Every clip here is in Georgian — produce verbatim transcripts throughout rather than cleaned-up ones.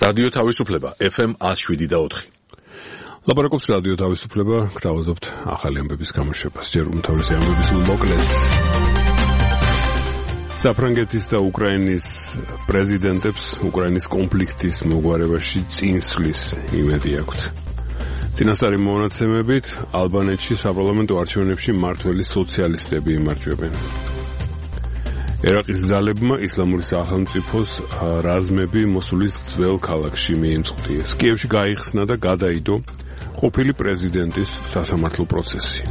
რადიო თავისუფლება ეფ ემ one oh seven point four. ლაპარაკობს რადიო თავისუფლება, გთავაზობთ ახალი ამბების გამოშვებას. ჯერ უმთავრესი ამბების მოკლედ. საფრანგეთის და უკრაინის პრეზიდენტებს უკრაინის კონფლიქტის მოგვარებაში წინსვლის იმედი აქვთ. წინასწარი მონაცემებით ალბანეთში საპარლამენტო არჩევნებში მმართველი სოციალისტები იმარჯვებენ. ერაყის ძალებმა ისლამური სახელმწიფოს რაზმები მოსულის ძველ ქალაქში მიემწყდიეს. კიევში გაიხსნა და გადაიდო ყოფილი პრეზიდენტის სასამართლო პროცესი.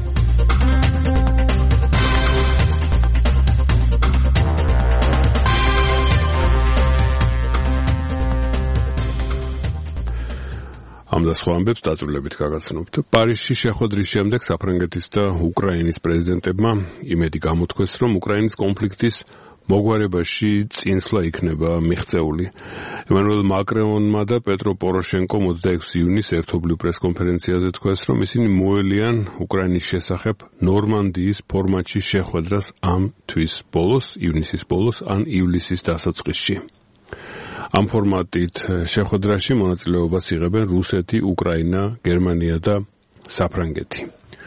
ამ და სხვა ამბებს დაწვრილებით გაგაცნობთ. პარიზში შეხვედრის შემდეგ საფრანგეთის და უკრაინის პრეზიდენტებმა იმედი გამოთქვეს, რომ უკრაინის კონფლიქტის მოგვარებაში წინსვლა იქნება მიღწეული. ემანუელ მაკრონმა და პეტრო პოროშენკომ twenty-six იუნის ერთობლივ პრესკონფერენციაზე თქვეს, რომ ისინი მოელიან უკრაინის შესახებ ნორმანდიის ფორმატში შეხვედრას ამ თვის ბოლოს, ივნისის ბოლოს ან ივლისის დასაწყისში. ამ ფორმატით შეხვედრაში მონაწილეობას იღებენ რუსეთი, უკრაინა, გერმანია და საფრანგეთი.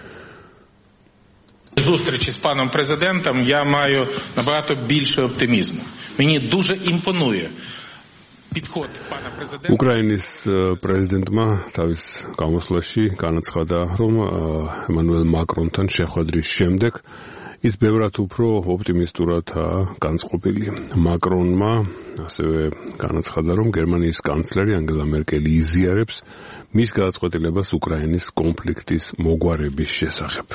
Зустрічі з паном президентом я маю набагато більше оптимізму. Мені дуже імпонує підход пана президента. უკრაინის პრეზიდენტმა თავის გამოსვლაში განაცხადა, რომ ემანუელ მაკრონთან შეხვედრის შემდეგ ის ბევრად უფრო ოპტიმისტურადაა განწყობილი. მაკრონმა ასევე განაცხადა, რომ გერმანიის კანცლერი ანგელა მერკელი იზიარებს მის გადაწყვეტილებას უკრაინის კონფლიქტის მოგვარების შესახებ.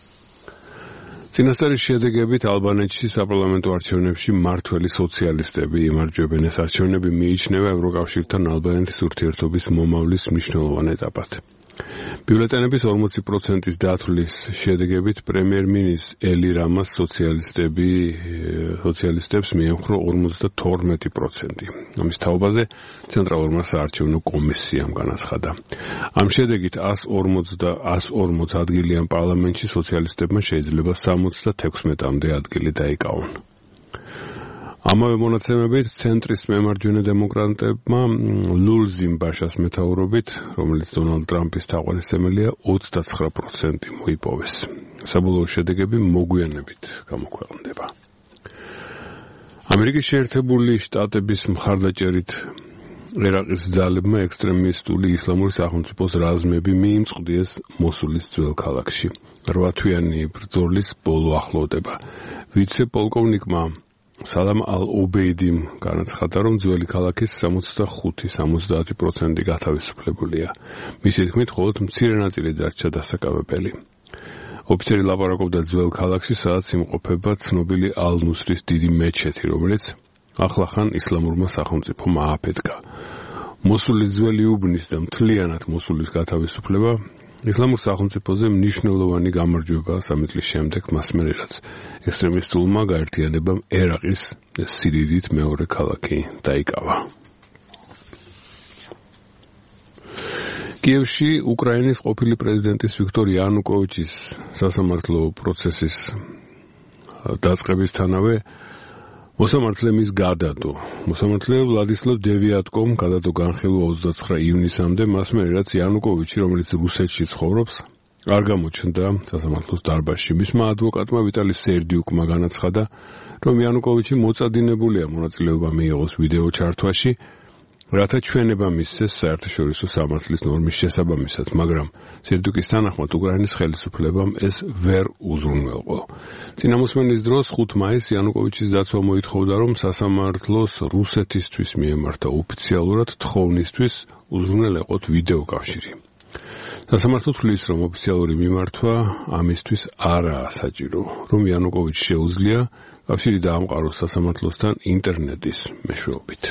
წინასწარი შედეგებით ალბანეთში საპარლამენტო არჩევნებში მმართველი სოციალისტები იმარჯვებენ. ეს არჩევნები მიიჩნევა ევროკავშირთან ალბანეთის ურთიერთობის მომავლის მნიშვნელოვან ეტაპად. ბიულეტენების forty პროცენტის დათვლის შედეგებით პრემიერ-მინისტრ ელი რამას სოციალისტები სოციალისტებს მიემხრო forty-two პროცენტი. ამის თაობაზე ცენტრალურმა საარჩევნო კომისიამ განაცხადა. ამ შედეგით one forty ადგილიან პარლამენტში სოციალისტებმა შეიძლება seventy-six-მდე ადგილი დაიკავონ. ამავე მონაცემებით ცენტრის მემარჯვენე დემოკრატებმა ლულზიმ ბაშას მეთაურობით, რომელიც დონალდ ტრამპის თაყვანისმცემელია, twenty-nine პროცენტი მოიპოვეს. საბოლოო შედეგები მოგვიანებით გამოქვეყნდება. ამერიკის შეერთებული შტატების მხარდაჭერით ერაყის ძალებმა ექსტრემისტული ისლამური სახელმწიფოს რაზმები მიიმწყდიეს მოსულის ძველ ქალაქში. eight თვიანი ბრძოლის ბოლო ახლოვდება. ვიცე-პოლკოვნიკმა სალამ ალ-ობეიდიმ განაცხადა, რომ ძველი ქალაქის seventy-five-seventy პროცენტი გათავისუფლებულია. მისი თქმით, მხოლოდ მცირე ნაწილი დარჩა დასაკავებელი. ოფიცერი ლაპარაკობდა ძველ ქალაქში, სადაც იმყოფება ცნობილი ალ-ნუსრის დიდი მეჩეთი, რომელიც ახლახან ისლამურმა სახელმწიფომ ააფეთქა. მოსულის ძველი უბნის და მთლიანად მოსულის გათავისუფლება ისლამურ სახელმწიფოზე მნიშვნელოვანი გამარჯვება სამი წლის შემდეგ, მას მერე რაც ექსტრემისტულმა გაერთიანებამ ერაყის სიდიდით მეორე ქალაქი დაიკავა. კიევში უკრაინის ყოფილი პრეზიდენტის ვიქტორ იანუკოვიჩის სასამართლო პროცესის დაწყებისთანავე მოსამართლე მის გადადო. მოსამართლე ვლადისლავ დევიატკომ გადადო განხილვა twenty-nine ივნისამდე, მას მერე რაც იანუკოვიჩი, რომელიც რუსეთში ცხოვრობს, არ გამოჩნდა სასამართლოს დარბაზში. მისმა ადვოკატმა ვიტალი სერდიუკმა განაცხადა, რომ იანუკოვიჩი მოწადინებულია მონაწილეობა მიიღოს ვიდეო ჩართვაში, რათა ჩვენება მისცეს საერთაშორისო სამართლის ნორმის შესაბამისად, მაგრამ სერდიუკის თანახმად უკრაინის ხელისუფლებამ ეს ვერ უზრუნველყო. წინამოსმენის დროს ხუთი მაისს იანუკოვიჩის დაცვა მოითხოვდა, რომ სასამართლოს რუსეთისთვის მიემართა ოფიციალურად თხოვნისთვის უზრუნველეყოთ ვიდეო კავშირი. სასამართლო თვლის, რომ ოფიციალური მიმართვა ამისთვის არაა საჭირო, რომ იანუკოვიჩს შეუძლია კავშირი დაამყაროს სასამართლოსთან ინტერნეტის მეშვეობით.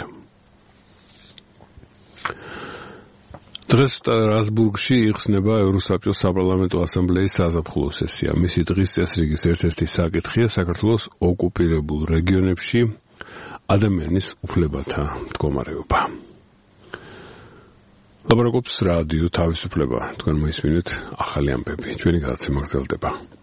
დღეს სტრასბურგში იხსნება ევროსაბჭოს საპარლამენტო ასამბლეის საზაფხულო სესია. მისი დღის წესრიგის ერთ-ერთი საკითხია საქართველოს ოკუპირებულ რეგიონებში ადამიანის უფლებათა მდგომარეობა. ლაპარაკობს რადიო თავისუფლება. თქვენ მოისმინეთ ახალი ამბები. ჩვენი გადაცემა გრძელდება.